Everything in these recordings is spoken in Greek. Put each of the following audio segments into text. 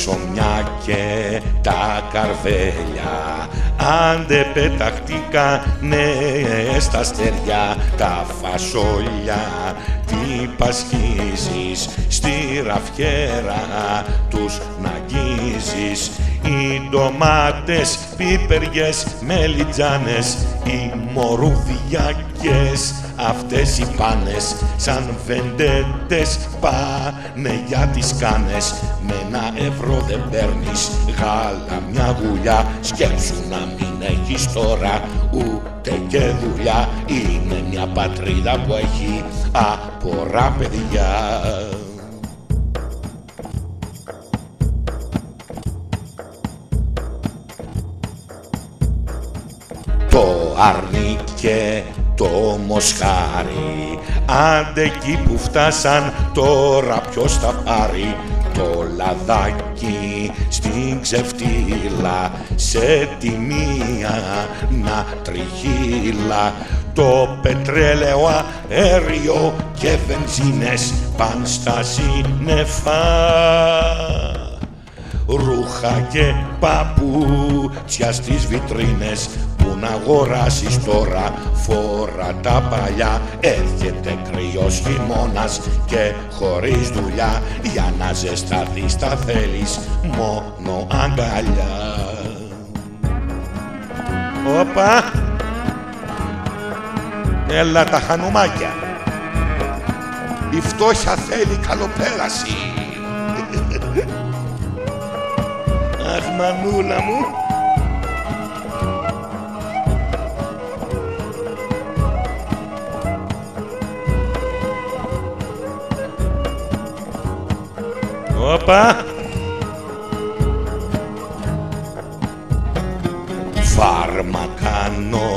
ψωμιά και τα καρβέλια, άντε πεταχτήκανε στα στεριά τα φασόλια. Τι πασχίζεις στη ραφιέρα τους να αγγίζεις, οι ντομάτες, πίπεριες, μελιτζάνες, οι μορουδιακές αυτές οι πάνες σαν βεντέτες πάνε για τις κάνες. Με 1 ευρώ δεν παίρνεις γάλα μια γουλιά, σκέψου να μην έχεις τώρα ούτε και δουλειά. Είναι μια πατρίδα που έχει απορά παιδιά. Το αρνί και το μοσχάρι, άντε εκεί που φτάσαν τώρα ποιος θα πάρει. Το λαδάκι στην ξεφτύλα, σε τη μία να τριχύλα. Το πετρέλαιο, αέριο και βενζίνες παν στα σύννεφα. Ρούχα και παπούτσια στις βιτρίνες, που να αγοράσεις τώρα, φόρα τα παλιά. Έρχεται κρύος χειμώνας και χωρίς δουλειά, για να ζεσταθείς τα θέλεις μόνο αγκαλιά. Όπα! Έλα τα χανουμάκια, η φτώχεια θέλει καλοπέραση. Αχ, μανούλα μου. Όπα! Φάρμακα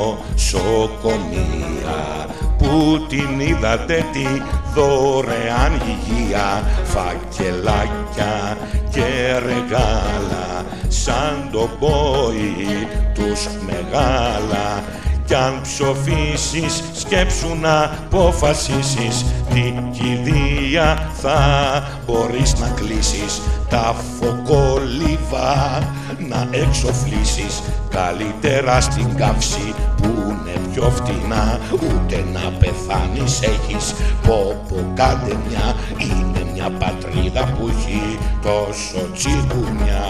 νοσοκομεία, που την είδατε τη δωρεάν υγεία. Φακελάκια και ρεγάλα, σαν το μπόι τους μεγάλα. Κι αν ψοφήσεις σκέψου να αποφασίσεις, την κηδεία θα μπορείς να κλείσεις. Τα φωκόλιβα να εξοφλήσεις, καλύτερα στην καύση που είναι πιο φτηνά. Ούτε να πεθάνεις έχεις, πω κάντε μια, είναι μια πατρίδα που έχει τόσο τσιγκουνιά.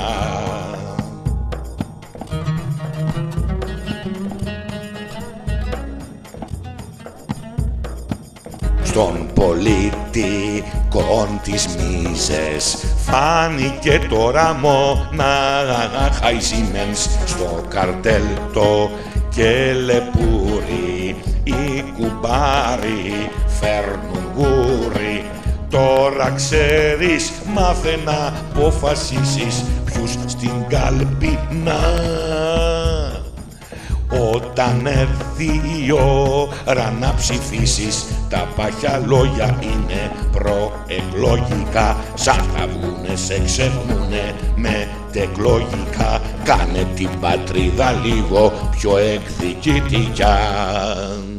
Στον πολιτικών τις μίζες φάνηκε τώρα μονάχα η Siemens. Στο καρτέλ το κελεπούρι, οι κουμπάροι φέρνουν γούρι. Τώρα ξέρεις, μάθε να αποφασίσεις ποιους στην κάλπη να. Όταν έρθει η ώρα να ψηφίσεις, τα παχιά λόγια είναι προεκλογικά. Σαν θα βγουνε σε ξεχνούνε μετεκλογικά. Κάνε την πατρίδα λίγο πιο εκδικητικά.